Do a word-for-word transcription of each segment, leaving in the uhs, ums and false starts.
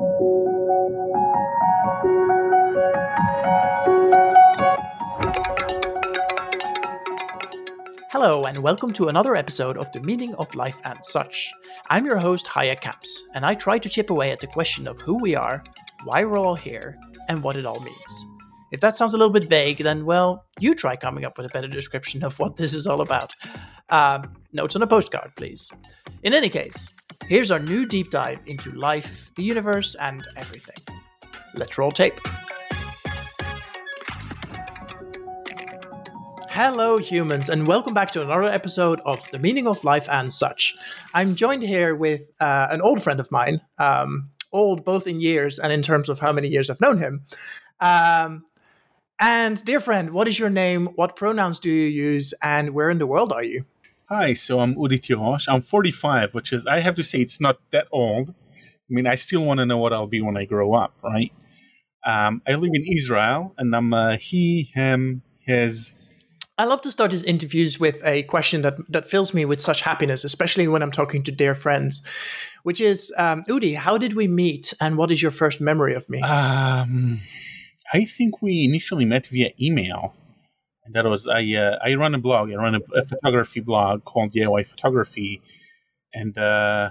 Hello and welcome to another episode of The Meaning of Life and Such. I'm your host, Haya Camps, and I try to chip away at the question of who we are, why we're all here, and what it all means. If that sounds a little bit vague, then, well, you try coming up with a better description of what this is all about. Um, notes on a postcard, please. In any case, here's our new deep dive into life, the universe, and everything. Let's roll tape. Hello, humans, and welcome back to another episode of The Meaning of Life and Such. I'm joined here with uh, an old friend of mine, um, old both in years and in terms of how many years I've known him. Um, and dear friend, what is your name? What pronouns do you use? And where in the world are you? Hi, so I'm Udi Tirosh. I'm forty-five, which is, I have to say, it's not that old. I mean, I still want to know what I'll be when I grow up, right? Um, I live in Israel, and I'm a he, him, his... I love to start his interviews with a question that, that fills me with such happiness, especially when I'm talking to dear friends, which is, um, Udi, how did we meet and what is your first memory of me? Um, I think we initially met via email. And that was, I uh, I run a blog, I run a, a photography blog called D I Y Photography. And uh,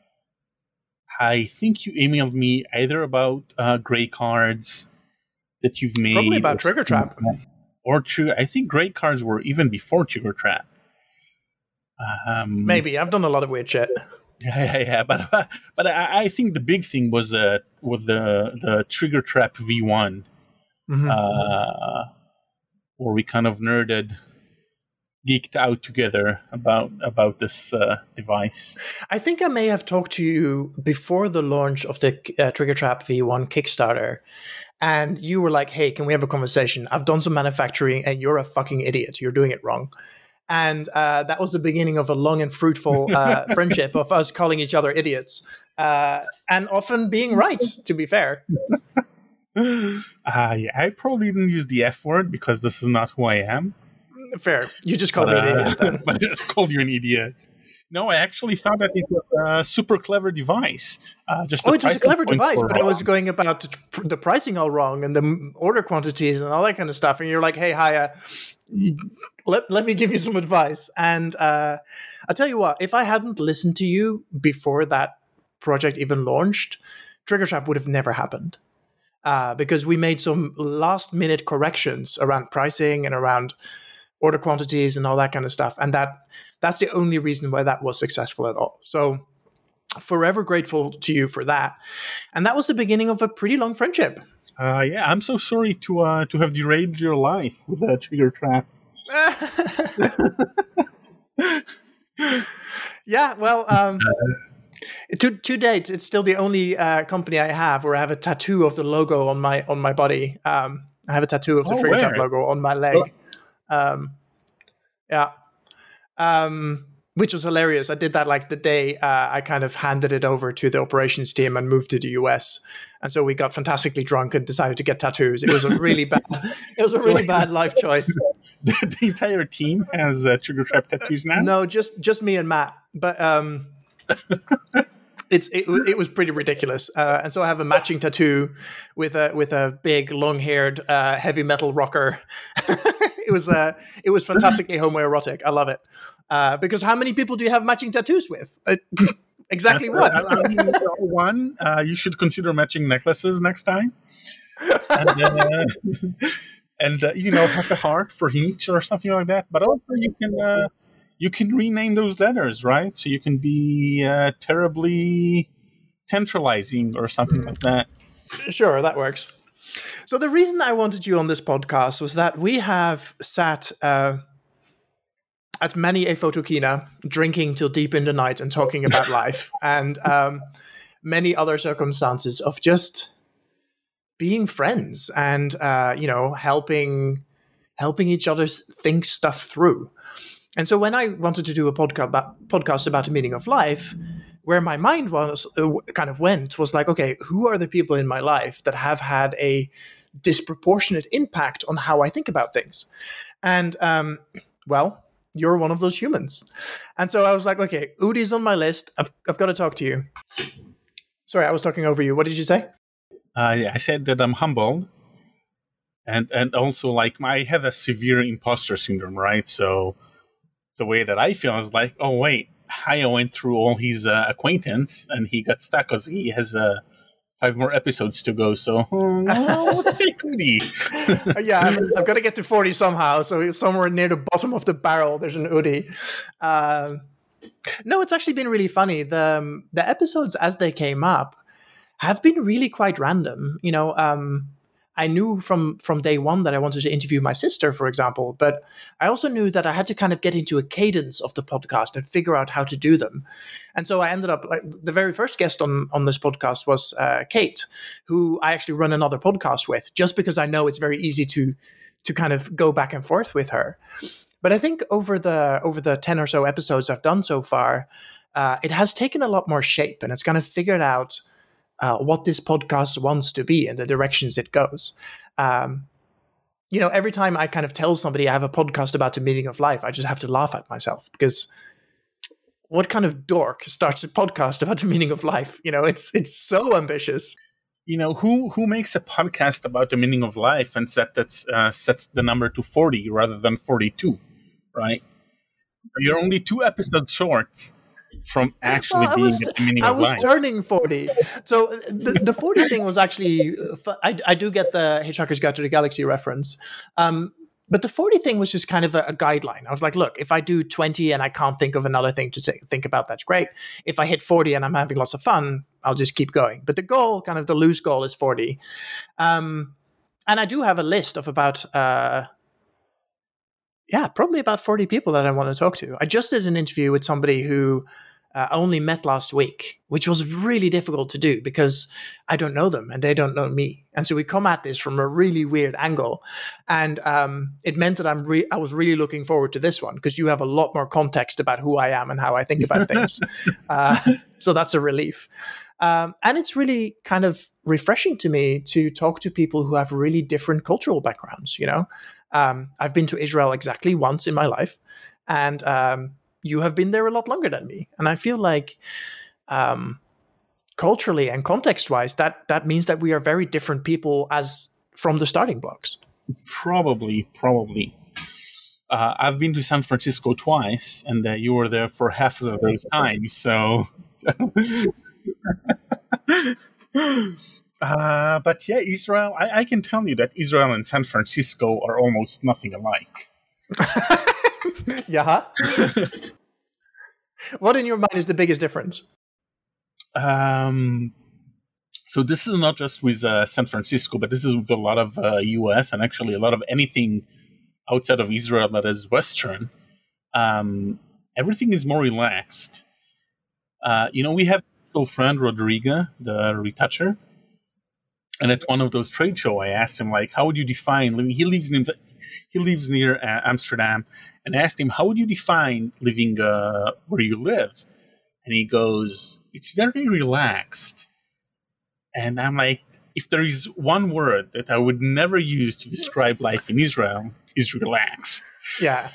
I think you emailed me either about uh, gray cards that you've made. Probably about Trigger Trap. Or true, I think gray cards were even before Trigger Trap. Um, Maybe I've done a lot of weird shit. Yeah, yeah, yeah. But but I, I think the big thing was uh with the the Trigger Trap V one, mm-hmm. uh, where we kind of nerded, geeked out together about about this uh, device. I think I may have talked to you before the launch of the uh, Trigger Trap V one Kickstarter. And you were like, hey, can we have a conversation? I've done some manufacturing and you're a fucking idiot. You're doing it wrong. And uh, that was the beginning of a long and fruitful uh, friendship of us calling each other idiots. Uh, and often being right, to be fair. Uh, yeah, I probably didn't use the F word because this is not who I am. Fair. You just called but, me an uh, idiot then. But I just called you an idiot. No, I actually thought that it was a super clever device. Uh, just oh, it was a clever device, but wrong. I was going about the, the pricing all wrong and the order quantities and all that kind of stuff. And you're like, hey, Haya, let, let me give you some advice. And uh, I'll tell you what, if I hadn't listened to you before that project even launched, Trigger Trap would have never happened. Uh, because we made some last minute corrections around pricing and around order quantities and all that kind of stuff. And that that's the only reason why that was successful at all. So forever grateful to you for that. And that was the beginning of a pretty long friendship. Uh, yeah, I'm so sorry to uh, to have derailed your life with a Trigger Trap. Yeah, well, um, to to date, it's still the only uh, company I have where I have a tattoo of the logo on my on my body. Um, I have a tattoo of the oh, Trigger where? Trap logo on my leg. Oh. Um, yeah. Um, which was hilarious. I did that like the day uh, I kind of handed it over to the operations team and moved to the U S. And so we got fantastically drunk and decided to get tattoos. It was a really bad, it was a really bad life choice. The, the entire team has uh, Trigger Trap tattoos now? No, just just me and Matt. But um, it's it, it was pretty ridiculous. Uh, and so I have a matching tattoo with a with a big long haired uh, heavy metal rocker. It was uh, it was fantastically homoerotic. I love it. Uh, because how many people do you have matching tattoos with? Uh, exactly That's one. I mean, one. Uh, you should consider matching necklaces next time. And, uh, and uh, you know, have a heart for each or something like that. But also, you can uh, you can rename those letters, right? So you can be uh, terribly tantalizing or something like that. Sure, that works. So the reason I wanted you on this podcast was that we have sat uh, at many a photokina, drinking till deep in the night and talking about life, and um, many other circumstances of just being friends and uh, you know helping helping each other think stuff through. And so when I wanted to do a podcast about, podcast about the meaning of life, where my mind was uh, kind of went was like, okay, who are the people in my life that have had a disproportionate impact on how I think about things? And um, well, you're one of those humans. And so I was like, okay, Udi's on my list. I've, I've got to talk to you. Sorry, I was talking over you. What did you say? Uh, yeah, I said that I'm humbled, and and also like I have a severe imposter syndrome, right? So the way that I feel is like, oh wait, Haya went through all his uh, acquaintance, and he got stuck because he has uh, five more episodes to go. So oh, let's take Udi. Yeah, I've, I've got to get to forty somehow. So somewhere near the bottom of the barrel, there's an Udi. Um, no, it's actually been really funny. The um, the episodes as they came up have been really quite random. You know, um, I knew from from day one that I wanted to interview my sister, for example, but I also knew that I had to kind of get into a cadence of the podcast and figure out how to do them. And so I ended up, like, the very first guest on, on this podcast was uh, Kate, who I actually run another podcast with, just because I know it's very easy to to kind of go back and forth with her. But I think over the over the ten or so episodes I've done so far, uh, it has taken a lot more shape, and it's kind of figured out Uh, what this podcast wants to be and the directions it goes. Um, you know, every time I kind of tell somebody I have a podcast about the meaning of life, I just have to laugh at myself, because what kind of dork starts a podcast about the meaning of life? You know, it's it's so ambitious. You know, who who makes a podcast about the meaning of life and set that's uh, sets the number to forty rather than forty-two, right? You're only two episodes short from actually well, being was, the meaning I of was life. turning forty. So the, the forty thing was actually, I, I do get the Hitchhiker's Guide to the Galaxy reference. Um, but the forty thing was just kind of a, a guideline. I was like, look, if I do twenty and I can't think of another thing to say, think about, that's great. If I hit forty and I'm having lots of fun, I'll just keep going. But the goal, kind of the loose goal, is forty. Um, and I do have a list of about... Uh, Yeah, probably about forty people that I want to talk to. I just did an interview with somebody who uh, only met last week, which was really difficult to do because I don't know them and they don't know me. And so we come at this from a really weird angle. And um, it meant that I'm re- I was really looking forward to this one, because you have a lot more context about who I am and how I think about things. uh, so that's a relief. Um, and it's really kind of refreshing to me to talk to people who have really different cultural backgrounds, you know? Um, I've been to Israel exactly once in my life, and um, you have been there a lot longer than me. And I feel like um, culturally and context-wise, that that means that we are very different people as from the starting blocks. Probably, probably. Uh, I've been to San Francisco twice, and uh, you were there for half of those times, so... Uh, but yeah, Israel, I, I can tell you that Israel and San Francisco are almost nothing alike. Yeah. What in your mind is the biggest difference? Um, so this is not just with uh, San Francisco, but this is with a lot of uh, U S and actually a lot of anything outside of Israel that is Western. Um, everything is more relaxed. Uh, you know, we have a friend, Rodrigo, the retoucher. And at one of those trade shows, I asked him, like, how would you define living? He lives in, he lives near uh, Amsterdam, and I asked him, how would you define living uh, where you live? And he goes, it's very relaxed. And I'm like, if there is one word that I would never use to describe life in Israel, is relaxed. Yeah.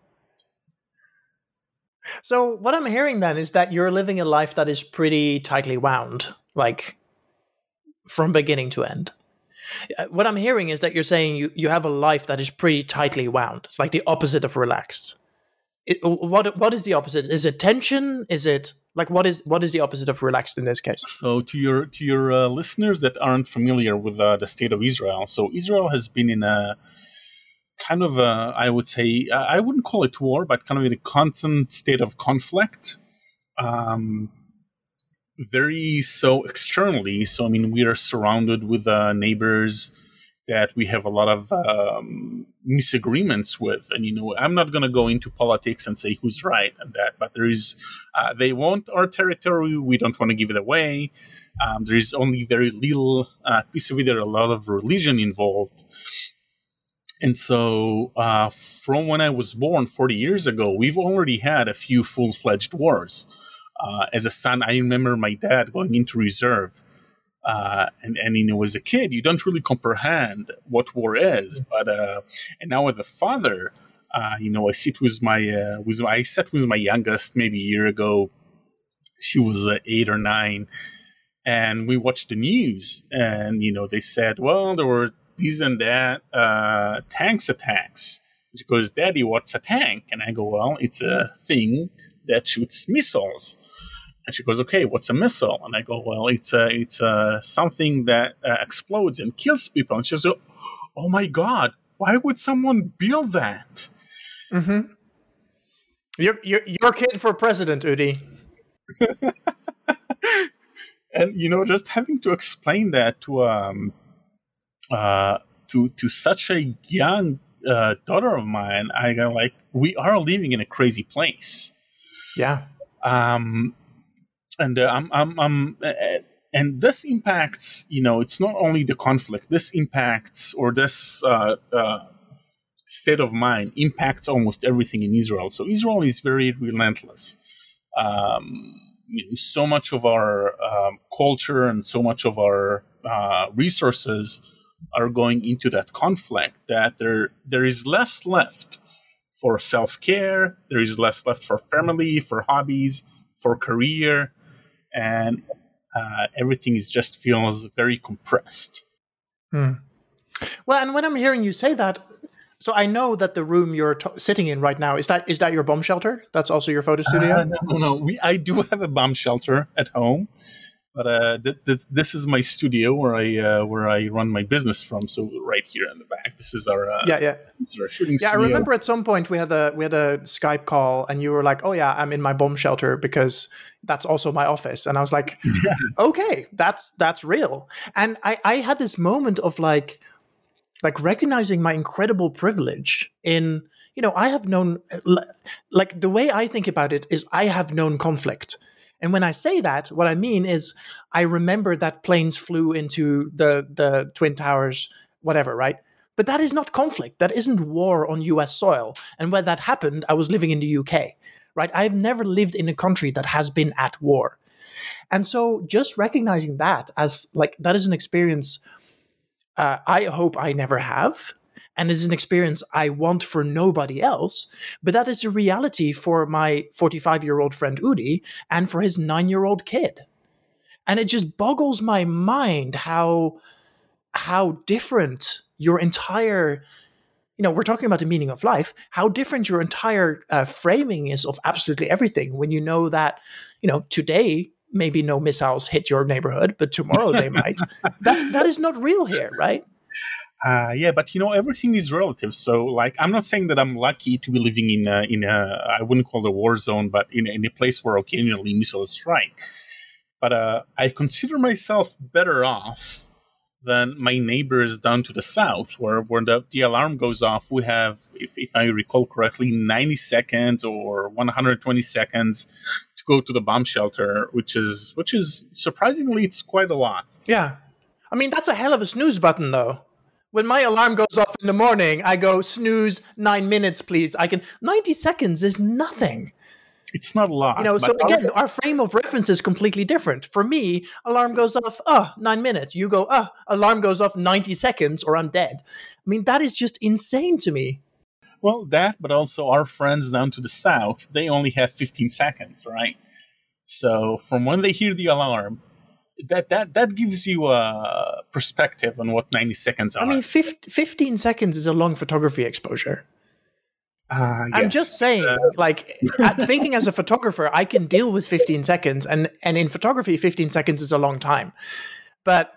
So what I'm hearing then is that you're living a life that is pretty tightly wound, like from beginning to end. What I'm hearing is that you're saying you, you have a life that is pretty tightly wound. It's like the opposite of relaxed. It, what what is the opposite? Is it tension? Is it like what is what is the opposite of relaxed in this case? So to your to your uh, listeners that aren't familiar with uh, the state of Israel, so Israel has been in a kind of a, I would say, I wouldn't call it war, but kind of in a constant state of conflict. Um, very so externally. So I mean, we are surrounded with uh, neighbors that we have a lot of um, misagreements with. And, you know, I'm not going to go into politics and say who's right and that, but there is, uh, they want our territory. We don't want to give it away. Um, there is only very little uh, piece of it. There are a lot of religion involved. And so uh, from when I was born forty years ago, we've already had a few full-fledged wars. Uh, as a son, I remember my dad going into reserve. Uh, and, and, you know, as a kid, you don't really comprehend what war is. But, uh, and now as a father, uh, you know, I sit with my, uh, with my, I sat with my youngest maybe a year ago. She was uh, eight or nine. and we watched the news, and you know they said, well, there were these and that uh, tanks attacks. She goes, Daddy, what's a tank? And I go, well, it's a thing that shoots missiles. And she goes, okay, what's a missile? And I go, well, it's a, it's a something that uh, explodes and kills people. And she goes, oh my God, why would someone build that? Mm-hmm. Your, your, your kid for president, Udi. And, you know, just having to explain that to um uh to to such a young uh, daughter of mine, I go like, we are living in a crazy place. Yeah. Um, and uh, I'm, I'm, I'm, uh, and this impacts, you know, it's not only the conflict. This impacts, or this uh, uh, state of mind impacts almost everything in Israel. So Israel is very relentless. Um, you know, so much of our um, culture and so much of our uh, resources are going into that conflict, that there there is less left for self-care, there is less left for family, for hobbies, for career, and uh, everything is just feels very compressed. Hmm. Well, and when I'm hearing you say that, so I know that the room you're t- sitting in right now, is that is that your bomb shelter? That's also your photo studio? Uh, no, no, no. We, I do have a bomb shelter at home. But uh, th- th- this is my studio where I uh, where I run my business from. So right here in the back, this is our uh, yeah yeah this is our shooting yeah. studio. I remember at some point we had a we had a Skype call, and you were like, "Oh yeah, I'm in my bomb shelter because that's also my office." And I was like, yeah. "Okay, that's that's real." And I I had this moment of like like recognizing my incredible privilege in, you know, I have known, like the way I think about it is I have known conflict. And when I say that, what I mean is I remember that planes flew into the, the Twin Towers, whatever, right? But that is not conflict. That isn't war on U S soil. And when that happened, I was living in the U K, right? I've never lived in a country that has been at war. And so just recognizing that as like, that is an experience uh, I hope I never have. And it's an experience I want for nobody else. But that is a reality for my forty-five-year-old friend Udi and for his nine-year-old kid. And it just boggles my mind how, how different your entire, you know, we're talking about the meaning of life, how different your entire uh, framing is of absolutely everything when you know that, you know, today maybe no missiles hit your neighborhood, but tomorrow they might. That That is not real here, right? Uh, yeah, but you know, everything is relative. So, like, I'm not saying that I'm lucky to be living in a, in a, I wouldn't call it a war zone, but in, in a place where occasionally missiles strike. But uh, I consider myself better off than my neighbors down to the south, where when the, the alarm goes off, we have, if, if I recall correctly, ninety seconds or one hundred twenty seconds to go to the bomb shelter, which is, which is surprisingly, it's quite a lot. Yeah. I mean, that's a hell of a snooze button, though. When my alarm goes off in the morning, I go, snooze, nine minutes, please. I can, ninety seconds is nothing. It's not a lot. You know, so again, our frame of reference is completely different. For me, alarm goes off, oh, nine minutes. You go, oh, alarm goes off ninety seconds or I'm dead. I mean, that is just insane to me. Well, that, but also our friends down to the south, they only have fifteen seconds, right? So from when they hear the alarm, that that that gives you a perspective on what ninety seconds are. I mean, fifteen seconds is a long photography exposure. Uh, I'm yes. just saying, uh, like, thinking as a photographer, I can deal with fifteen seconds, and and in photography, fifteen seconds is a long time. But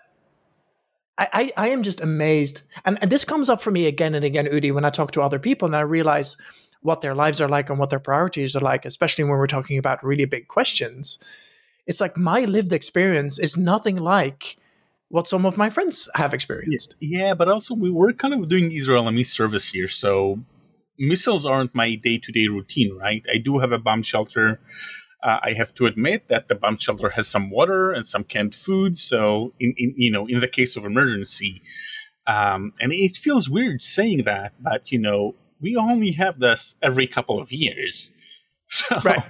I, I, I am just amazed, and, and this comes up for me again and again, Udi, when I talk to other people, and I realize what their lives are like and what their priorities are like, especially when we're talking about really big questions. It's like my lived experience is nothing like what some of my friends have experienced. Yeah, but also we were kind of doing Israel and me service here, so missiles aren't my day-to-day routine, right? I do have a bomb shelter. Uh, I have to admit that the bomb shelter has some water and some canned food. So, in, in you know, in the case of emergency, um, and it feels weird saying that, but you know, we only have this every couple of years. So, right.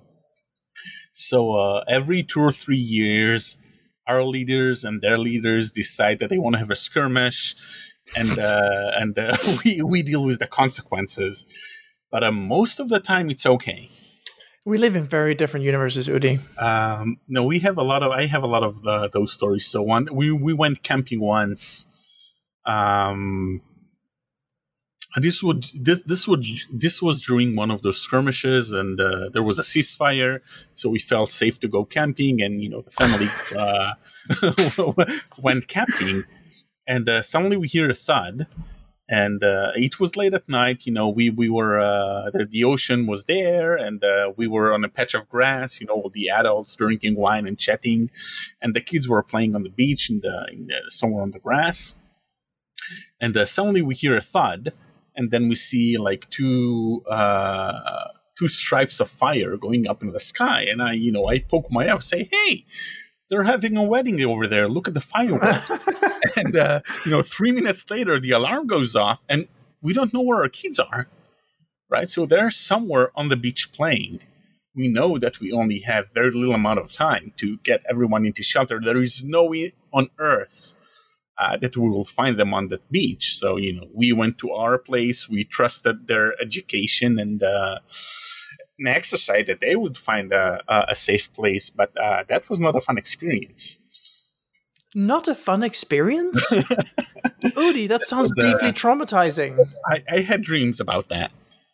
So uh, every two or three years, our leaders and their leaders decide that they want to have a skirmish, and uh, and uh, we we deal with the consequences. But uh, most of the time, it's okay. We live in very different universes, Udi. Um, no, we have a lot of. I have a lot of the, those stories. So one, we we went camping once. Um, and this would this this would this was during one of those skirmishes, and uh, there was a ceasefire, so we felt safe to go camping, and you know the family uh, went camping, and uh, suddenly we hear a thud. And uh, it was late at night, you know, we, we were, uh, the, the ocean was there, and uh, we were on a patch of grass, you know, all the adults drinking wine and chatting, and the kids were playing on the beach in the, in the somewhere on the grass. And uh, suddenly we hear a thud, and then we see like two, uh, two stripes of fire going up in the sky. And I, you know, I poke my eye, say, hey, they're having a wedding over there. Look at the fireworks. And, uh, you know, three minutes later, the alarm goes off, and we don't know where our kids are, right? So they're somewhere on the beach playing. We know that we only have very little amount of time to get everyone into shelter. There is no way on earth uh, that we will find them on that beach. So, you know, we went to our place. We trusted their education and uh, next decided that they would find a, a safe place. But uh, that was not a fun experience. Not a fun experience? Udi, that sounds But, uh, deeply traumatizing. I, I had dreams about that.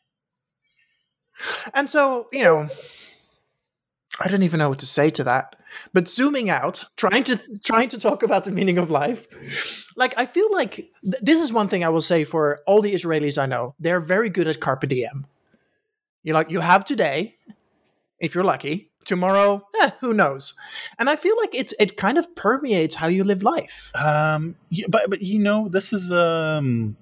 And so, you know, I don't even know what to say to that. But zooming out, trying to trying to talk about the meaning of life, like I feel like th- this is one thing I will say for all the Israelis I know. They're very good at carpe diem. You like you have today, if you're lucky. Tomorrow, eh, who knows? And I feel like it's it kind of permeates how you live life. Um, yeah, but but you know, this is um,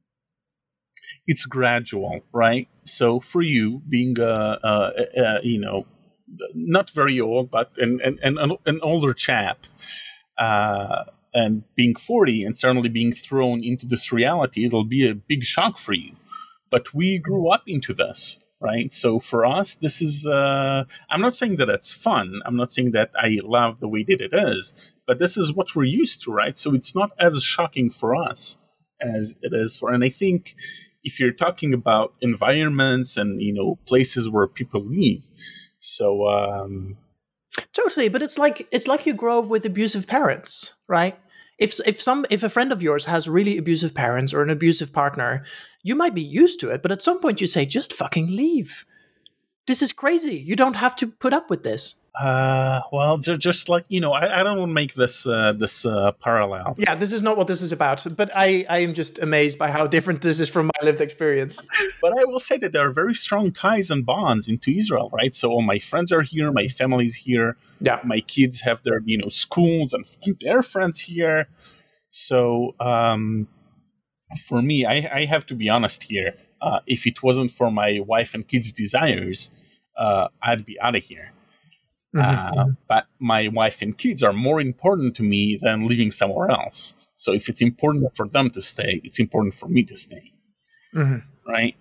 it's gradual, right? So for you, being a, a, a you know, not very old, but an an, an, an older chap, uh, and being forty, and suddenly being thrown into this reality, it'll be a big shock for you. But we grew up into this. Right. So for us, this is, uh, I'm not saying that it's fun. I'm not saying that I love the way that it is, but this is what we're used to. Right. So it's not as shocking for us as it is for, and I think if you're talking about environments and, you know, places where people live. So, um, totally. But it's like, it's like you grow up with abusive parents, right? If if some if a friend of yours has really abusive parents or an abusive partner, you might be used to it, but at some point you say, just fucking leave. This is crazy. You don't have to put up with this. Uh, well, they're just like, you know, I, I don't want to make this uh, this uh, parallel. Yeah, this is not what this is about, but I, I am just amazed by how different this is from my lived experience. But I will say that there are very strong ties and bonds into Israel, right? So all my friends are here, my family's here. Yeah. My kids have their, you know, schools and their friends here. So um, for me, I, I have to be honest here. Uh, if it wasn't for my wife and kids' desires, uh, I'd be out of here. Mm-hmm. Uh, but my wife and kids are more important to me than living somewhere else. So if it's important for them to stay, it's important for me to stay. Mm-hmm. Right?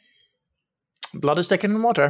Blood is thicker than water.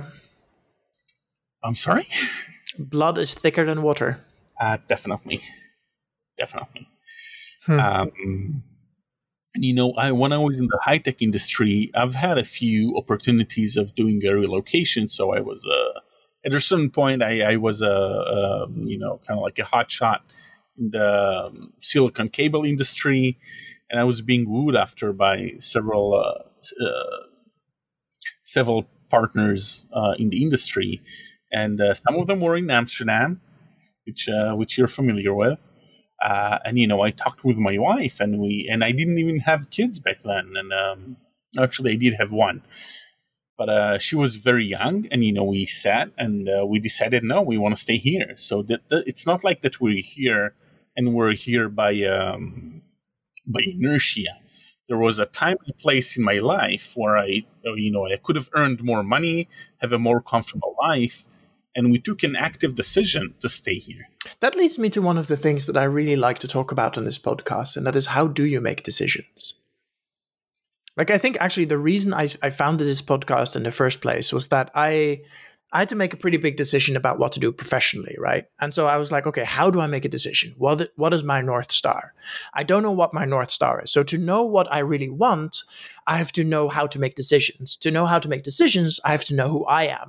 I'm sorry? Blood is thicker than water. Uh, definitely. Definitely. Hmm. Um, and, you know, I when I was in the high-tech industry, I've had a few opportunities of doing a relocation. So I was... Uh, At a certain point, I, I was a, a you know kind of like a hot shot in the um, silicon cable industry, and I was being wooed after by several uh, uh, several partners uh, in the industry, and uh, some of them were in Amsterdam, which uh, which you're familiar with. Uh, and you know, I talked with my wife, and we and I didn't even have kids back then, and um, actually, I did have one. But uh, she was very young, and, you know, we sat and uh, we decided, no, we want to stay here. So that, that, it's not like that we're here and we're here by um, by inertia. There was a time and place in my life where I, you know, I could have earned more money, have a more comfortable life, and we took an active decision to stay here. That leads me to one of the things that I really like to talk about on this podcast, and that is, how do you make decisions? Like, I think actually the reason I, I founded this podcast in the first place was that I I had to make a pretty big decision about what to do professionally, right? And so I was like, okay, how do I make a decision? What, what is my North Star? I don't know what my North Star is. So to know what I really want, I have to know how to make decisions. To know how to make decisions, I have to know who I am.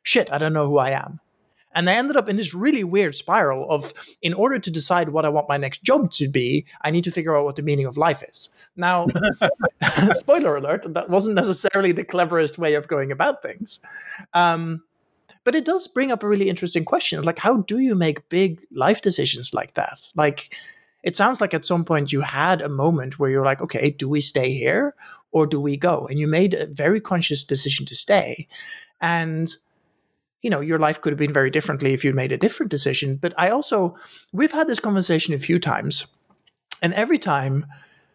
shit, I don't know who I am. And they ended up in this really weird spiral of, in order to decide what I want my next job to be, I need to figure out what the meaning of life is. Now, spoiler alert, that wasn't necessarily the cleverest way of going about things. Um, but it does bring up a really interesting question. Like, how do you make big life decisions like that? Like, it sounds like at some point you had a moment where you're like, okay, do we stay here or do we go? And you made a very conscious decision to stay. And you know, your life could have been very differently if you'd made a different decision. But I also, we've had this conversation a few times, and every time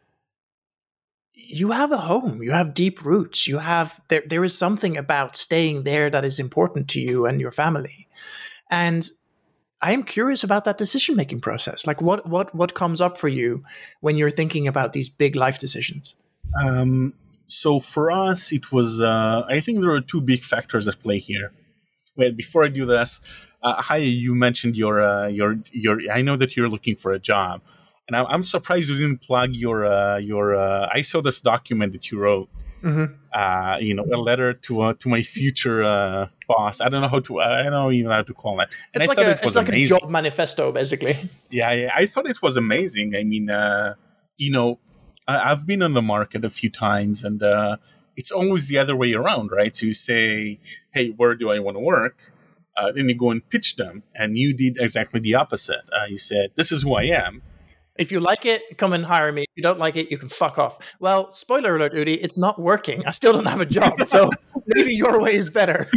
you have a home, you have deep roots, you have, there, there is something about staying there that is important to you and your family. And I am curious about that decision-making process. Like what, what, what comes up for you when you're thinking about these big life decisions? Um, so for us, it was, uh, I think there are two big factors at play here. Wait, before I do this, uh, hi, you mentioned your, uh, your, your, I know that you're looking for a job, and I'm, I'm surprised you didn't plug your, uh, your, uh, I saw this document that you wrote, mm-hmm. uh, you know, a letter to, uh, to my future, uh, boss. I don't know how to, I don't know even how to call it. And it's I like thought a, it was it's like amazing. a job manifesto, basically. Yeah, yeah, I thought it was amazing. I mean, uh, you know, I, I've been on the market a few times, and, uh, it's always the other way around, right? So you say, hey, where do I want to work? Uh, then you go and pitch them, and you did exactly the opposite. Uh, you said, this is who I am. If you like it, come and hire me. If you don't like it, you can fuck off. Well, spoiler alert, Udi, it's not working. I still don't have a job, so maybe your way is better.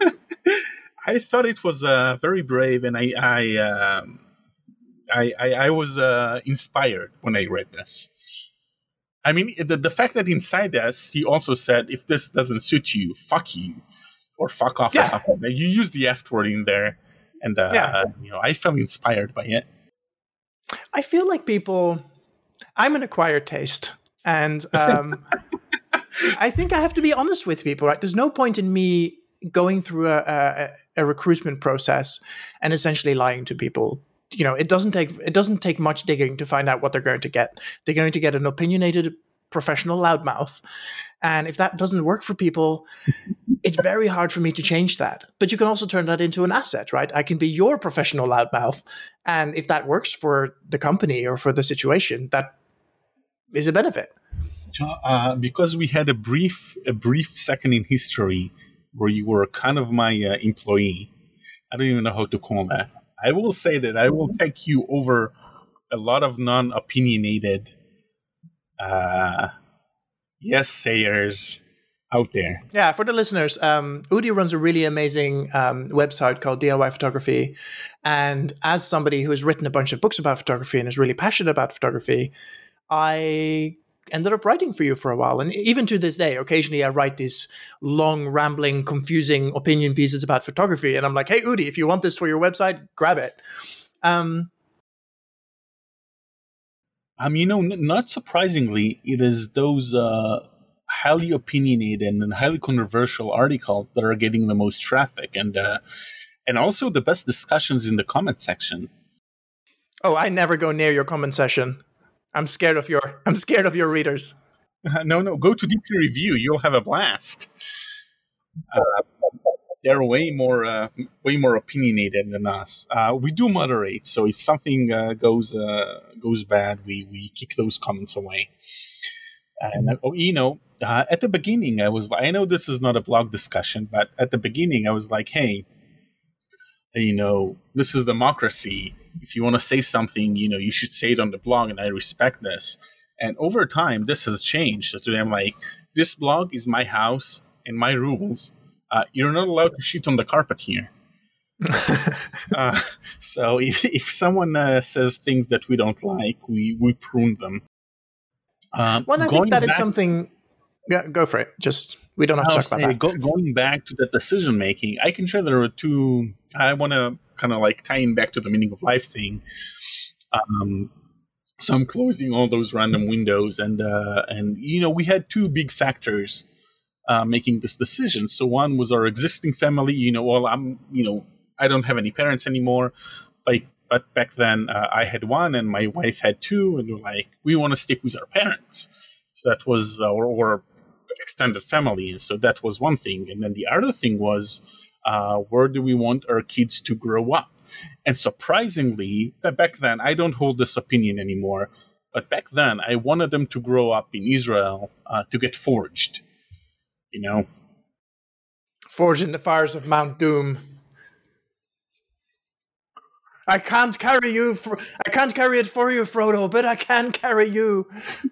I thought it was uh, very brave, and I I, um, I, I, I was uh, inspired when I read this. I mean, the, the fact that inside this, he also said, if this doesn't suit you, fuck you, or fuck off, yeah. or something. You use the F word in there, and uh, yeah. you know, I felt inspired by it. I feel like people, I'm an acquired taste, and um, I think I have to be honest with people, right? There's no point in me going through a, a, a recruitment process and essentially lying to people. You know, it doesn't take it doesn't take much digging to find out what they're going to get. They're going to get an opinionated professional loudmouth. And if that doesn't work for people, it's very hard for me to change that. But you can also turn that into an asset, right? I can be your professional loudmouth. And if that works for the company or for the situation, that is a benefit. Uh, because we had a brief a brief second in history where you were kind of my uh, employee. I don't even know how to call that. I will say that I will take you over a lot of non-opinionated uh, yes-sayers out there. Yeah, for the listeners, um, Udi runs a really amazing um, website called D I Y Photography. And as somebody who has written a bunch of books about photography and is really passionate about photography, I ended up writing for you for a while. And even to this day, occasionally I write these long, rambling, confusing opinion pieces about photography. And I'm like, hey, Udi, if you want this for your website, grab it. Um, um, you know, n- not surprisingly, it is those uh, highly opinionated and highly controversial articles that are getting the most traffic, and uh, and also the best discussions in the comment section. Oh, I never go near your comment section. I'm scared of your. I'm scared of your readers. Uh, no, no, go to Deeply Review. You'll have a blast. Uh, they're way more, uh, way more opinionated than us. Uh, we do moderate, so if something uh, goes uh, goes bad, we we kick those comments away. And uh, you know, uh, at the beginning, I was. I know this is not a blog discussion, but at the beginning, I was like, hey, you know, this is democracy. If you want to say something, you know, you should say it on the blog, and I respect this. And over time, this has changed. So today I'm like, this blog is my house and my rules. Uh, you're not allowed to shit on the carpet here. uh, so if, if someone uh, says things that we don't like, we, we prune them. Um, well, I think that back, is something... Yeah, go for it. Just, we don't have to talk say, about that. Go, going back to the decision-making, I can share there are two... I want to kind of like tie in back to the meaning of life thing. Um, so I'm closing all those random windows, and uh, and you know, we had two big factors uh, making this decision. So one was our existing family. You know, well, I'm you know I don't have any parents anymore, like but back then uh, I had one, and my wife had two, and we're like, we want to stick with our parents. So that was our, our extended family, and so that was one thing. And then the other thing was, Uh, where do we want our kids to grow up? And surprisingly, back then, I don't hold this opinion anymore, but back then, I wanted them to grow up in Israel uh, to get forged, you know? Forged in the fires of Mount Doom. I can't carry you. For, I can't carry it for you, Frodo, but I can carry you.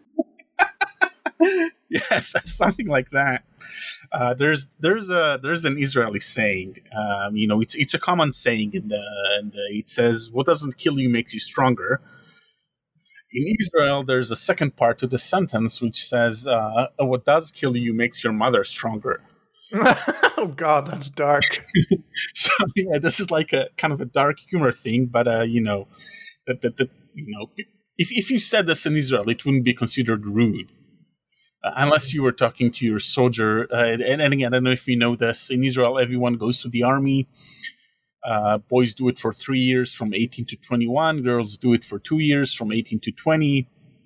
Yes, something like that. Uh, there's there's a there's an Israeli saying. Um, you know, it's it's a common saying, in the, in the it says, "What doesn't kill you makes you stronger." In Israel, there's a second part to the sentence which says, uh, "What does kill you makes your mother stronger." Oh God, that's dark. So yeah, this is like a kind of a dark humor thing, but uh, you know, that that, that you know, if if you said this in Israel, it wouldn't be considered rude, uh, unless you were talking to your soldier. Uh, and, and again, I don't know if you know this. In Israel, everyone goes to the army. Uh, boys do it for three years, from eighteen to twenty-one. Girls do it for two years, from eighteen to twenty.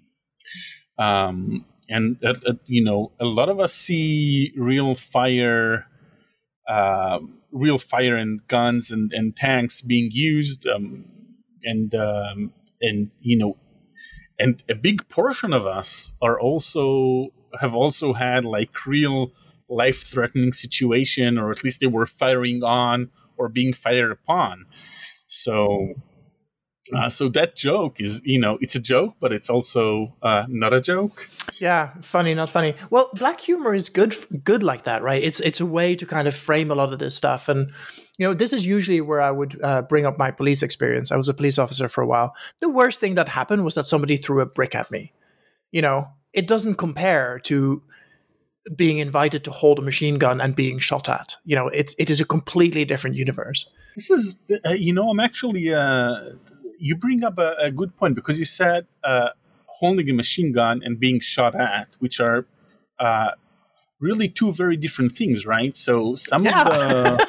Um. And, uh, uh, you know, a lot of us see real fire, uh, real fire and guns and, and tanks being used. Um, and, um, and, you know, and a big portion of us are also, have also had like real life-threatening situation, or at least they were firing on or being fired upon. So... Uh, so that joke is, you know, it's a joke, but it's also uh, not a joke. Yeah, funny, not funny. Well, black humor is good, good like that, right? It's it's a way to kind of frame a lot of this stuff, and you know, this is usually where I would uh, bring up my police experience. I was a police officer for a while. The worst thing that happened was that somebody threw a brick at me. You know, it doesn't compare to being invited to hold a machine gun and being shot at. You know, it's it is a completely different universe. This is, uh, you know, I'm actually. Uh, You bring up a, a good point, because you said uh, holding a machine gun and being shot at, which are uh, really two very different things, right? So some yeah. of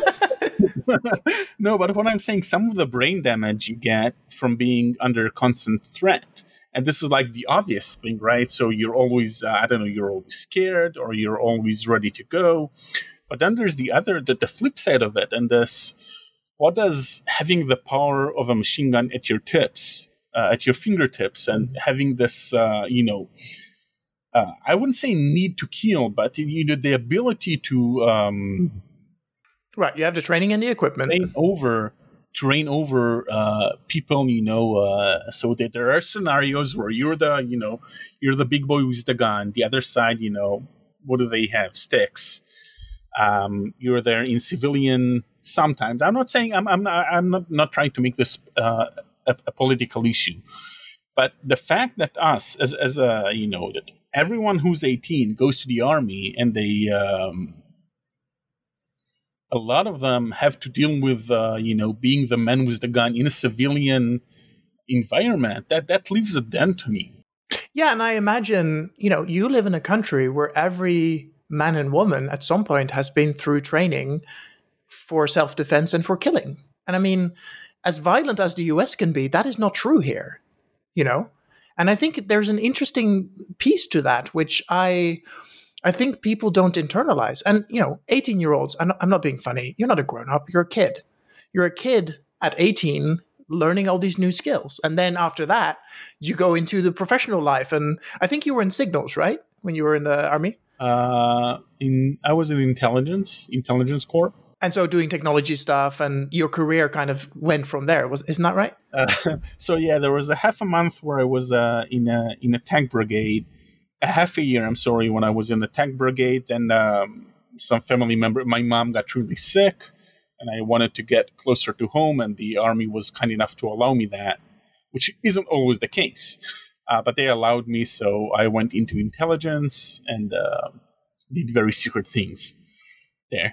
the no, but what I'm saying, some of the brain damage you get from being under constant threat, and this is like the obvious thing, right? So you're always, uh, I don't know, you're always scared, or you're always ready to go. But then there's the other, the, the flip side of it, and this. What does having the power of a machine gun at your tips, uh, at your fingertips, and having this, uh, you know, uh, I wouldn't say need to kill, but you know, the ability to, um, right? You have the training and the equipment. Train over, train over uh, people, you know, uh, so that there are scenarios where you're the, you know, you're the big boy with the gun. The other side, you know, what do they have? Sticks. Um, you're there in civilian. Sometimes I'm not saying I'm I'm not I'm not, not trying to make this uh, a, a political issue, but the fact that us as as a you know that everyone who's eighteen goes to the army, and they um, a lot of them have to deal with uh, you know being the man with the gun in a civilian environment. That that leaves a dent to me. Yeah, and I imagine you know you live in a country where every man and woman at some point has been through training for self-defense and for killing. And I mean, as violent as the U S can be, that is not true here, you know? And I think there's an interesting piece to that, which I I think people don't internalize. And, you know, eighteen-year-olds, I'm not, I'm not being funny, you're not a grown-up, you're a kid. You're a kid at eighteen learning all these new skills. And then after that, you go into the professional life. And I think you were in signals, right? When you were in the army? Uh, in I was in intelligence, intelligence corps. And so doing technology stuff, and your career kind of went from there. Was isn't that right? Uh, so yeah, there was a half a month where I was uh, in a in a tank brigade. A half a year, I'm sorry, when I was in the tank brigade. Then um, some family member, my mom got really sick, and I wanted to get closer to home, and the army was kind enough to allow me that, which isn't always the case. Uh, but they allowed me, so I went into intelligence and uh, did very secret things there.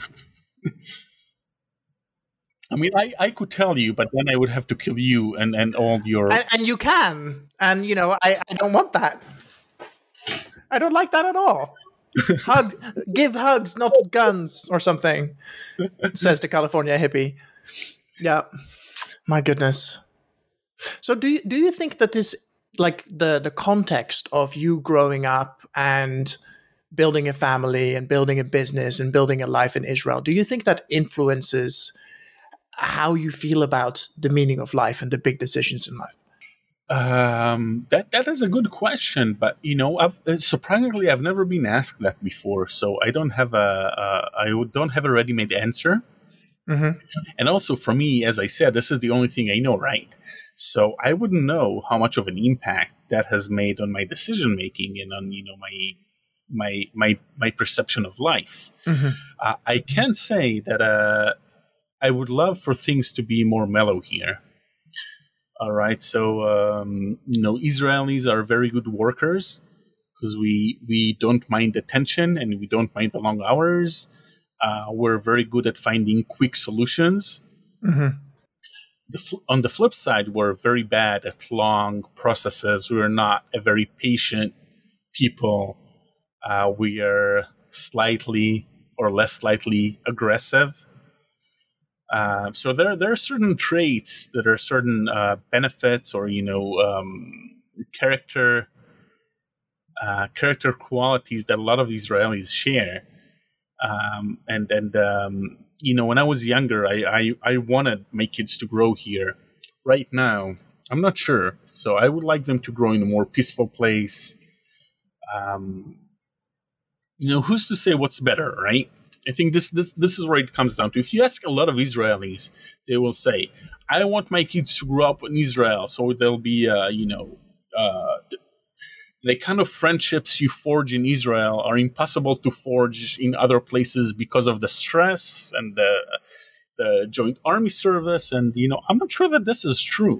I mean, I, I could tell you, but then I would have to kill you and, and all your... And, and you can. And, you know, I, I don't want that. I don't like that at all. Hug, give hugs, not guns or something, says the California hippie. Yeah. My goodness. So do you, do you think that this, like the, the context of you growing up and building a family and building a business and building a life in Israel. Do you think that influences how you feel about the meaning of life and the big decisions in life? Um, that that is a good question, but you know, I've, uh, surprisingly, I've never been asked that before, so I don't have a, a I don't have a ready-made answer. Mm-hmm. And also, for me, as I said, this is the only thing I know, right? So I wouldn't know how much of an impact that has made on my decision making and on you know my my my my perception of life. Mm-hmm. Uh, I can say that uh, I would love for things to be more mellow here. All right, so um, you know, Israelis are very good workers because we we don't mind the tension and we don't mind the long hours. Uh, we're very good at finding quick solutions. Mm-hmm. The fl- on the flip side, we're very bad at long processes. We're not a very patient people. Uh, we are slightly or less slightly aggressive. Uh, so there, there are certain traits that are certain uh, benefits, or you know, um, character, uh, character qualities that a lot of Israelis share. Um, and and um, you know, when I was younger, I, I I wanted my kids to grow here. Right now, I'm not sure. So I would like them to grow in a more peaceful place. Um, you know, who's to say what's better, right? I think this, this this is where it comes down to. If you ask a lot of Israelis, they will say, "I want my kids to grow up in Israel, so there'll be, uh, you know, uh, the kind of friendships you forge in Israel are impossible to forge in other places because of the stress and the the joint army service." And you know, I'm not sure that this is true.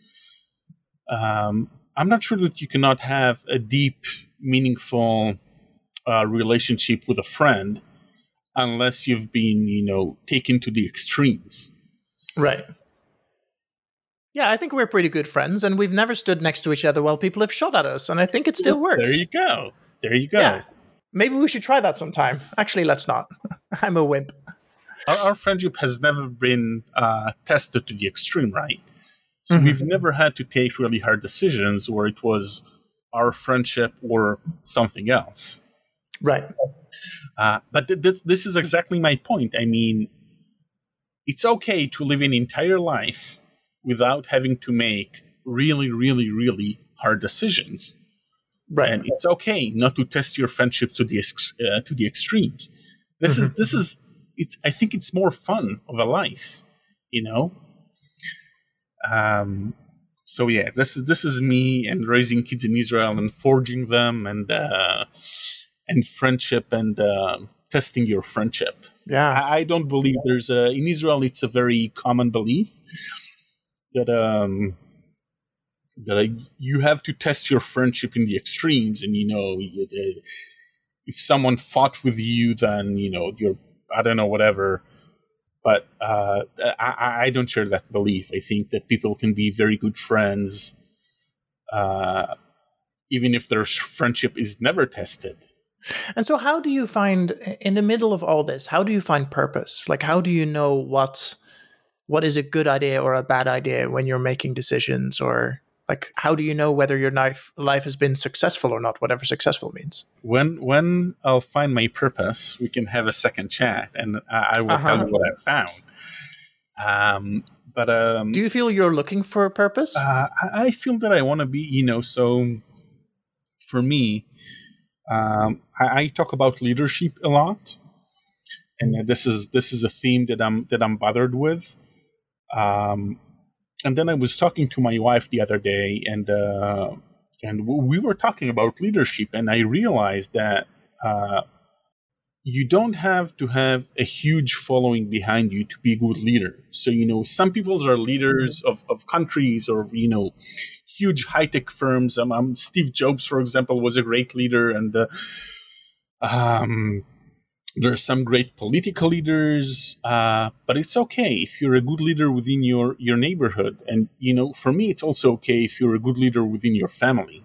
Um, I'm not sure that you cannot have a deep, meaningful uh, relationship with a friend unless you've been, you know, taken to the extremes. Right. Yeah, I think we're pretty good friends, and we've never stood next to each other while people have shot at us, and I think it still works. There you go. There you go. Yeah. Maybe we should try that sometime. Actually, let's not. I'm a wimp. Our, our friendship has never been uh, tested to the extreme, right? So Mm-hmm. we've never had to take really hard decisions where it was our friendship or something else. Right. Uh, but th- this this is exactly my point. I mean, it's okay to live an entire life without having to make really, really, really hard decisions. Right. And it's okay not to test your friendship to the ex- uh, to the extremes. This Mm-hmm. is this is it's. I think it's more fun of a life, you know. Um. So yeah, this is this is me and raising kids in Israel and forging them and uh, and friendship and uh, testing your friendship. Yeah. I, I don't believe there's a in Israel. It's a very common belief that um that I, you have to test your friendship in the extremes, and you know, if someone fought with you, then you know you're I don't know whatever. But uh, I, I don't share that belief. I think that people can be very good friends, uh, even if their friendship is never tested. And so how do you find, in the middle of all this, how do you find purpose? Like, how do you know what what is a good idea or a bad idea when you're making decisions? Or like, how do you know whether your life, life has been successful or not, whatever successful means? When when I'll find my purpose, we can have a second chat, and I, I will Uh-huh. tell you what I've found. Um, but um, do you feel you're looking for a purpose? Uh, I, I feel that I want to be, you know, so for me, um, I, I talk about leadership a lot, and this is this is a theme that I'm that I'm bothered with. Um, and then I was talking to my wife the other day, and uh, and we were talking about leadership, and I realized that uh, you don't have to have a huge following behind you to be a good leader. So, you know, some people are leaders of, of countries or, you know, huge high-tech firms. Um, um, Steve Jobs, for example, was a great leader. And uh, um, there are some great political leaders. Uh, but it's okay if you're a good leader within your, your neighborhood. And, you know, for me, it's also okay if you're a good leader within your family.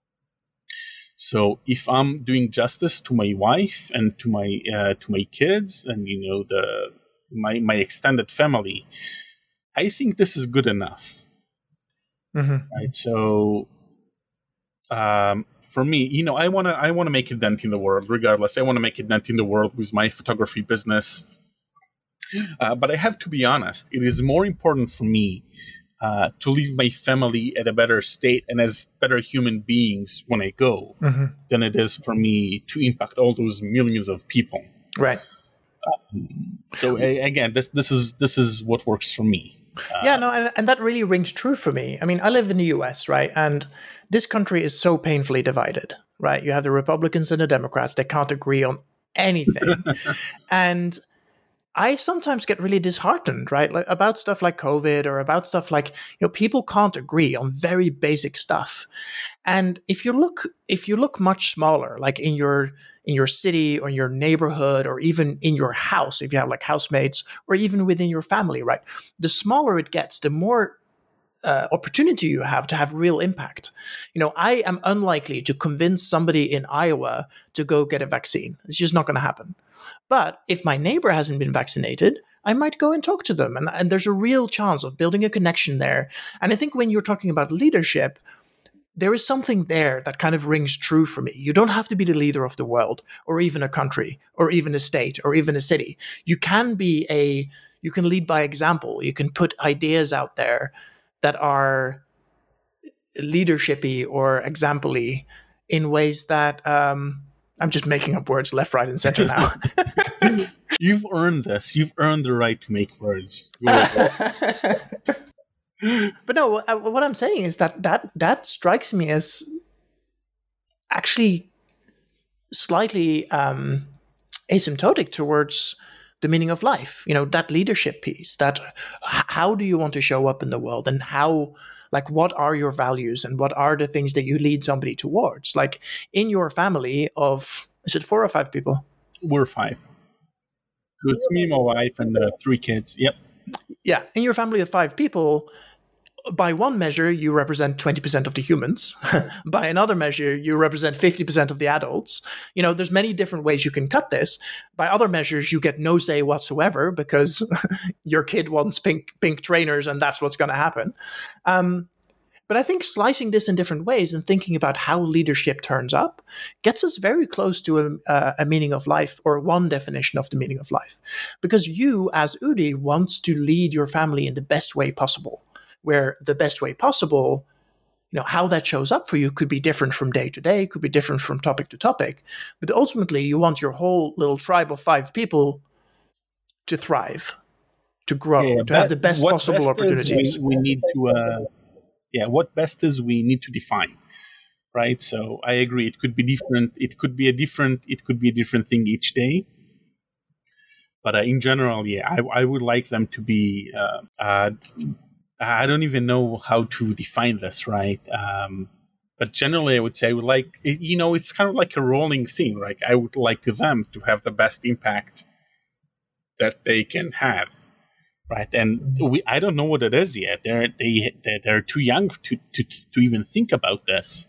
So if I'm doing justice to my wife and to my uh, to my kids and you know the my my extended family, I think this is good enough. Mm-hmm. Right. So um, for me, you know, I want to I want to make a dent in the world, regardless. I want to make a dent in the world with my photography business. Uh, but I have to be honest, it is more important for me uh, to leave my family at a better state and as better human beings when I go mm-hmm. than it is for me to impact all those millions of people. Right. Um, so I, again, this this is this is what works for me. Uh, yeah, no, and, and that really rings true for me. I mean, I live in the U S, right? And this country is so painfully divided, right? You have the Republicans and the Democrats. They can't agree on anything. And I sometimes get really disheartened, right? Like about stuff like COVID or about stuff like, you know, people can't agree on very basic stuff. And if you look, if you look much smaller, like in your in your city or in your neighborhood or even in your house, if you have like housemates or even within your family, right? The smaller it gets, the more uh, opportunity you have to have real impact. You know, I am unlikely to convince somebody in Iowa to go get a vaccine. It's just not going to happen. But if my neighbor hasn't been vaccinated, I might go and talk to them. And, and there's a real chance of building a connection there. And I think when you're talking about leadership, there is something there that kind of rings true for me. You don't have to be the leader of the world or even a country or even a state or even a city. You can be a, you can lead by example. You can put ideas out there that are leadershipy or example-y in ways that, um, I'm just making up words left, right, and center now. You've earned this. You've earned the right to make words. But no, what I'm saying is that that that strikes me as actually slightly um, asymptotic towards the meaning of life. You know, that leadership piece. That how do you want to show up in the world, and how, like, what are your values, and what are the things that you lead somebody towards? Like in your family of, is it four or five people? We're five. So it's me, my wife, and uh, three kids. Yep. Yeah, in your family of five people, by one measure, you represent twenty percent of the humans. By another measure, you represent fifty percent of the adults. You know, there's many different ways you can cut this. By other measures, you get no say whatsoever because your kid wants pink pink trainers and that's what's going to happen. Um, but I think slicing this in different ways and thinking about how leadership turns up gets us very close to a, uh, a meaning of life, or one definition of the meaning of life. Because you, as Udi, wants to lead your family in the best way possible. Where the best way possible, you know, how that shows up for you could be different from day to day, could be different from topic to topic. But ultimately, you want your whole little tribe of five people to thrive, to grow, yeah, to have the best possible best opportunities. We, we need to, uh, yeah, what best is we need to define, right? So I agree. It could be different. It could be a different. It could be a different thing each day. But uh, in general, yeah, I, I would like them to be. Uh, uh, I don't even know how to define this, right? Um, but generally, I would say I would like, you know, it's kind of like a rolling thing. Like I would like them to have the best impact that they can have, right? And we, I don't know what it is yet. They're they they're, they're too young to, to to even think about this.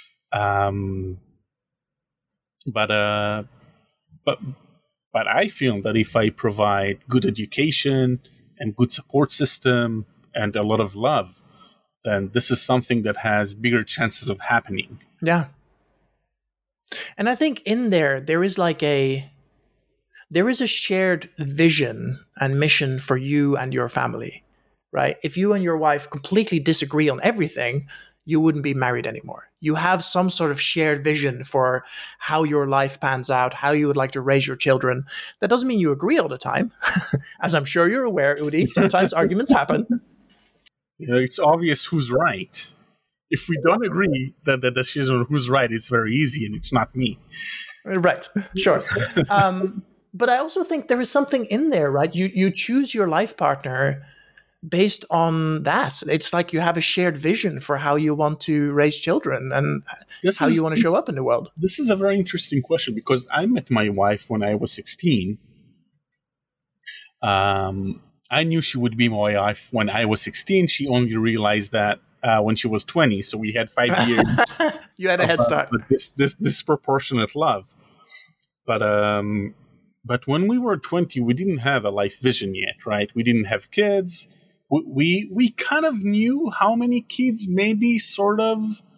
Um, but uh, but but I feel that if I provide good education and good support system and a lot of love, then this is something that has bigger chances of happening. Yeah. And I think in there, there is like a, there is a shared vision and mission for you and your family, right? If you and your wife completely disagree on everything, you wouldn't be married anymore. You have some sort of shared vision for how your life pans out, how you would like to raise your children. That doesn't mean you agree all the time. As I'm sure you're aware, Udi, sometimes arguments happen. You know, it's obvious who's right. If we don't agree, then the decision on who's right is very easy, and it's not me. Right, sure. Um, but I also think there is something in there, right? You you choose your life partner based on that. It's like you have a shared vision for how you want to raise children and this how is, you want to show up in the world. This is a very interesting question because I met my wife when I was sixteen. Um. I knew she would be my wife when I was sixteen. She only realized that uh, when she was twenty. So we had five years. You had a head start. Uh, this this disproportionate love. But um, but when we were twenty, we didn't have a life vision yet, right? We didn't have kids. We we, we kind of knew how many kids maybe sort of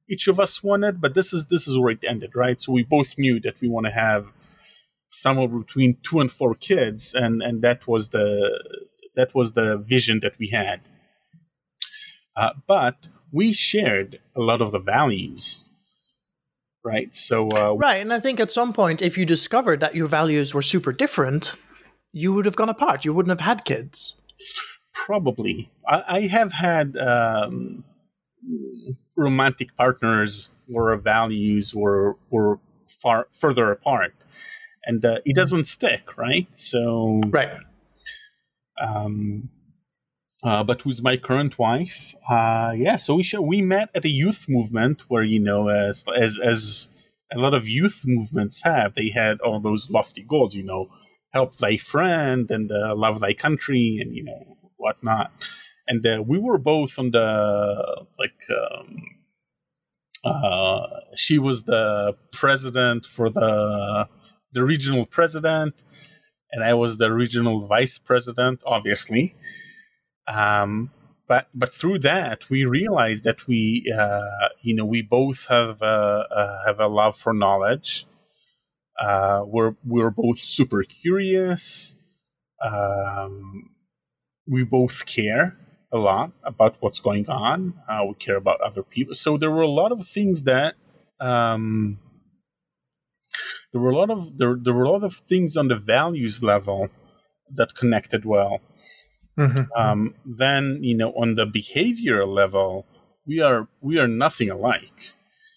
each of us wanted, but this is this is where it ended, right? So we both knew that we want to have somewhere between two and four kids, and and that was the that was the vision that we had. Uh, but we shared a lot of the values, right? So uh, right, and I think at some point, if you discovered that your values were super different, you would have gone apart. You wouldn't have had kids. Probably. I, I have had um, romantic partners where our values were were far further apart, and uh, it doesn't stick, right? So right. Um, uh, but with my current wife, uh, yeah. So we show, we met at a youth movement where, you know, as as as a lot of youth movements have, they had all those lofty goals, you know, help thy friend and uh, love thy country and, you know, whatnot. And uh, we were both on the, like, um, uh, she was the president for the the regional president, and I was the regional vice president, obviously. Um, but but through that, we realized that we, uh, you know, we both have uh, uh, have a love for knowledge. Uh, we're we're both super curious. Um, we both care a lot about what's going on. Uh, we care about other people. So there were a lot of things that um, there were a lot of there there were a lot of things on the values level that connected well. Mm-hmm. Um, then, you know, on the behavior level, we are we are nothing alike.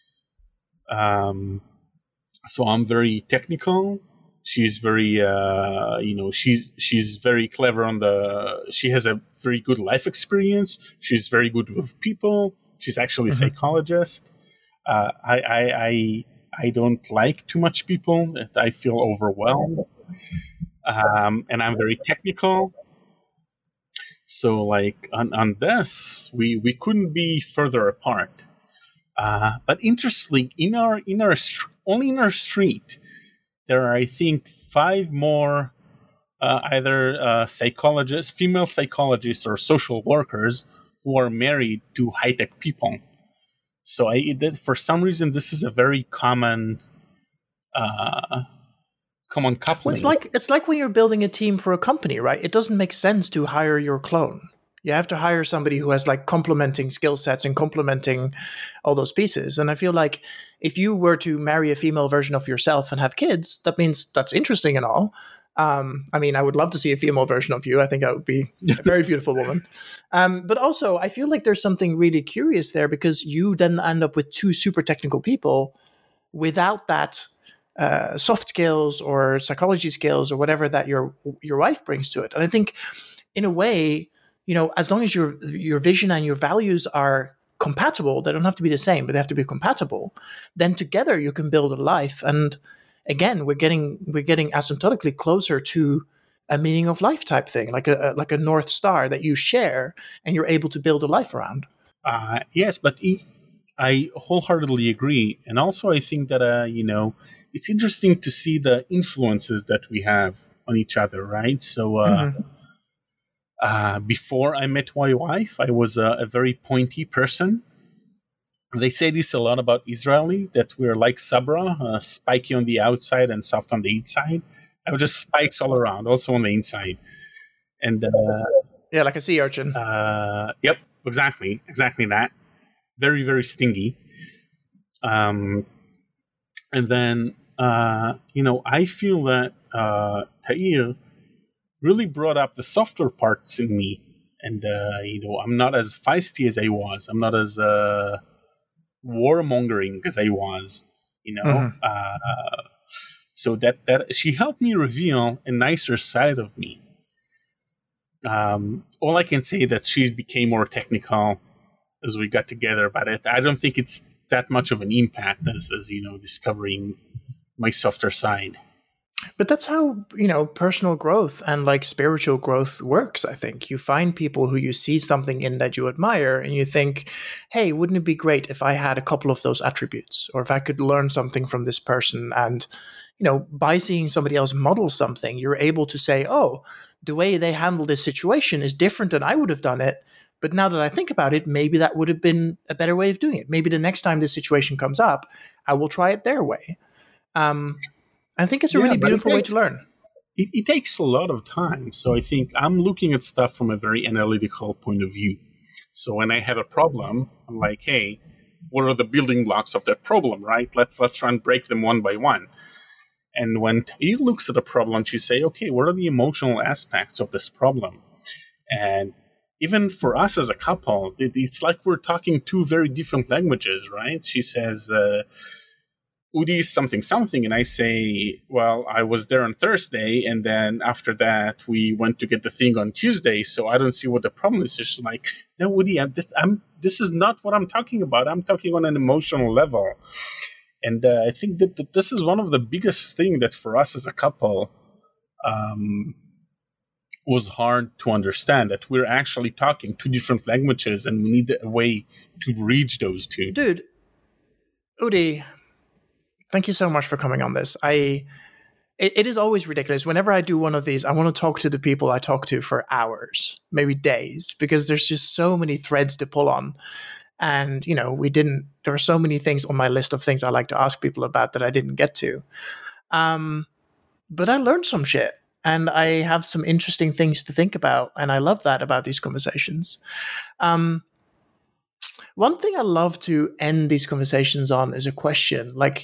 Um, so I'm very technical. She's very, uh, you know, she's she's very clever on the. She has a very good life experience. She's very good with people. She's actually a mm-hmm. psychologist. Uh, I, I I I don't like too much people. I feel overwhelmed. Um, and I'm very technical. So, like on, on this, we, we couldn't be further apart. Uh, but interestingly, in our in our only in our street, there are, I think, five more uh, either uh, psychologists, female psychologists, or social workers who are married to high tech people. So, I that, for some reason, this is a very common. Uh, common coupling. Well, it's like it's like when you're building a team for a company, right? It doesn't make sense to hire your clone. You have to hire somebody who has like complementing skill sets and complementing all those pieces. And I feel like if you were to marry a female version of yourself and have kids, that means that's interesting and all. Um, I mean, I would love to see a female version of you. I think that would be a very beautiful woman. Um, but also, I feel like there's something really curious there because you then end up with two super technical people without that Uh, soft skills or psychology skills or whatever that your your wife brings to it. And I think in a way, you know, as long as your your vision and your values are compatible, they don't have to be the same, but they have to be compatible, then together you can build a life. And again, we're getting we're getting asymptotically closer to a meaning of life type thing, like a, a like a North Star that you share and you're able to build a life around. Uh, yes, but I wholeheartedly agree. And also I think that, uh, you know, it's interesting to see the influences that we have on each other, right? So uh, mm-hmm. uh, before I met my wife, I was a, a very pointy person. They say this a lot about Israeli, that we're like sabra, uh, spiky on the outside and soft on the inside. I was just spikes all around, also on the inside. And uh, yeah, like a sea urchin. Uh, yep, exactly, exactly that. Very, very stingy. Um, and then, uh, you know, I feel that uh, Tahir really brought up the softer parts in me. And, uh, you know, I'm not as feisty as I was. I'm not as uh, warmongering as I was, you know. Mm-hmm. Uh, so that, that she helped me reveal a nicer side of me. Um, all I can say that she became more technical as we got together, but it, I don't think it's that much of an impact as, as, you know, discovering my softer side. But that's how, you know, personal growth and like spiritual growth works, I think. You find people who you see something in that you admire and you think, hey, wouldn't it be great if I had a couple of those attributes, or if I could learn something from this person? And, you know, by seeing somebody else model something, you're able to say, oh, the way they handle this situation is different than I would have done it, But now that I think about it, maybe that would have been a better way of doing it. Maybe the next time this situation comes up, I will try it their way. Um, I think it's a Yeah, really but it beautiful way takes- to learn. It, it takes a lot of time. So I think I'm looking at stuff from a very analytical point of view. So when I have a problem, I'm like, hey, what are the building blocks of that problem, right? Let's let's try and break them one by one. And when he looks at a problem, she say, okay, what are the emotional aspects of this problem? And even for us as a couple, it, it's like we're talking two very different languages, right? She says, uh, Udi is something, something. And I say, well, I was there on Thursday. And then after that, we went to get the thing on Tuesday. So I don't see what the problem is. She's like, no, Udi, I'm, this, I'm, this is not what I'm talking about. I'm talking on an emotional level. And uh, I think that, that this is one of the biggest thing that for us as a couple um, was hard to understand, that we're actually talking two different languages and we need a way to reach those two. Dude, Udi, thank you so much for coming on this. I it, it is always ridiculous. Whenever I do one of these, I want to talk to the people I talk to for hours, maybe days, because there's just so many threads to pull on. And, you know, we didn't, there are so many things on my list of things I like to ask people about that I didn't get to. Um, but I learned some shit and I have some interesting things to think about. And I love that about these conversations. Um, one thing I love to end these conversations on is a question. Like,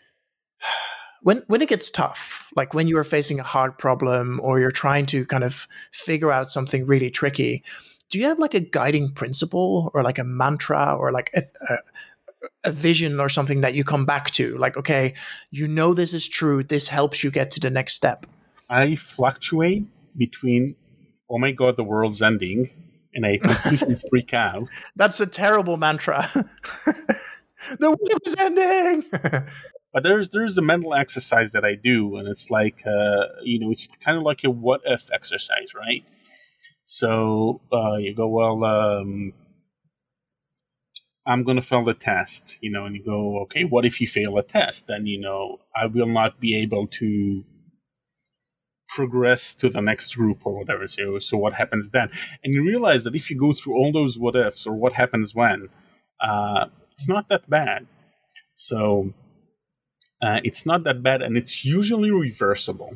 when when it gets tough, like when you are facing a hard problem or you're trying to kind of figure out something really tricky, do you have like a guiding principle or like a mantra or like a, a, a vision or something that you come back to? Like, okay, you know this is true. This helps you get to the next step. I fluctuate between, oh my God, the world's ending, and I completely freak out. That's a terrible mantra. The world is ending. But there's there's a mental exercise that I do, and it's like, uh, you know, it's kind of like a what if exercise, right? So uh, you go, well, um, I'm going to fail the test, you know, and you go, okay, what if you fail a test? Then, you know, I will not be able to progress to the next group or whatever. So, so what happens then? And you realize that if you go through all those what ifs or what happens when, uh, it's not that bad. So uh, it's not that bad, and it's usually reversible.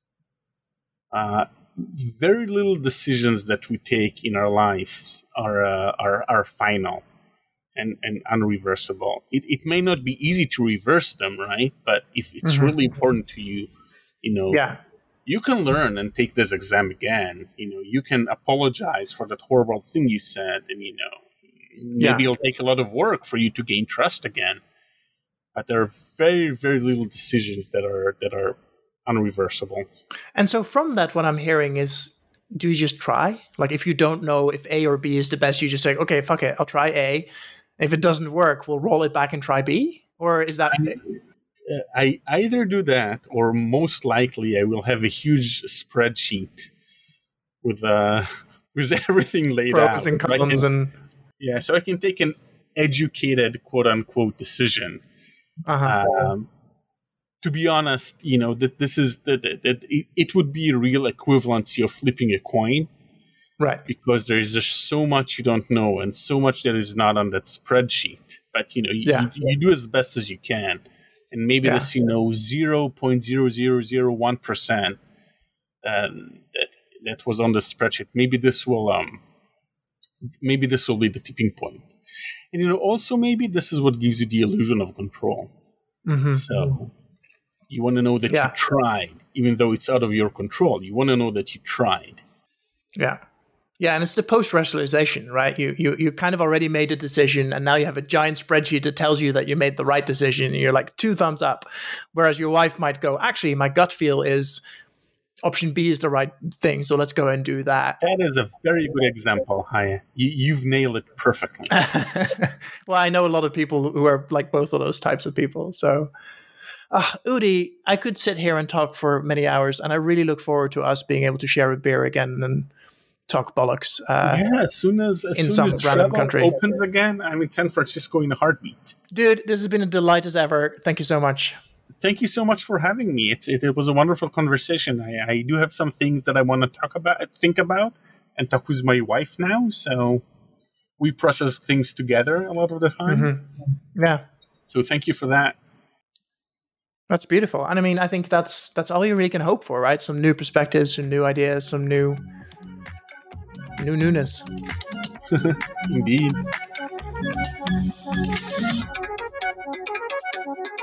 Uh, very little decisions that we take in our lives are uh, are, are final and, and unreversible. It, it may not be easy to reverse them, right? But if it's mm-hmm. really important to you, you know, yeah. you can learn and take this exam again. You know, you can apologize for that horrible thing you said, and you know, maybe yeah. it'll take a lot of work for you to gain trust again. But there are very, very little decisions that are that are unreversible. And so from that, what I'm hearing is, do you just try? Like, if you don't know if A or B is the best, you just say, okay, fuck it, I'll try A. If it doesn't work, we'll roll it back and try B? Or is that... I, I either do that, or most likely I will have a huge spreadsheet with uh, with everything laid Pros out. Pros and cons. Can, and... Yeah, so I can take an educated, quote-unquote, decision. Uh-huh. Um, to be honest, you know, that this is that it, it would be a real equivalency of flipping a coin, right? Because there is just so much you don't know and so much that is not on that spreadsheet. But you know, you, yeah. you, you do as best as you can, and maybe yeah. this, you know, zero point zero zero zero one percent um, that that was on the spreadsheet. Maybe this will um, maybe this will be the tipping point. And you know, also maybe this is what gives you the illusion of control. Mm-hmm. So. You want to know that yeah. you tried, even though it's out of your control. You want to know that you tried. Yeah. Yeah, and it's the post-rationalization, right? You you you kind of already made a decision, and now you have a giant spreadsheet that tells you that you made the right decision, and you're like, two thumbs up. Whereas your wife might go, actually, my gut feel is option B is the right thing, so let's go and do that. That is a very good example, Haye. You, you've nailed it perfectly. Well, I know a lot of people who are like both of those types of people, so... Uh, Udi, I could sit here and talk for many hours, and I really look forward to us being able to share a beer again and talk bollocks. Uh, yeah, as soon as, as, in soon some as random country opens again, I'm in San Francisco in a heartbeat. Dude, this has been a delight as ever. Thank you so much. Thank you so much for having me. It, it, it was a wonderful conversation. I, I do have some things that I want to talk about, think about, and talk with my wife now, so... we process things together a lot of the time. Mm-hmm. Yeah. So thank you for that. That's beautiful. And I mean, I think that's that's all you really can hope for, right? Some new perspectives, some new ideas, some new new newness. Indeed.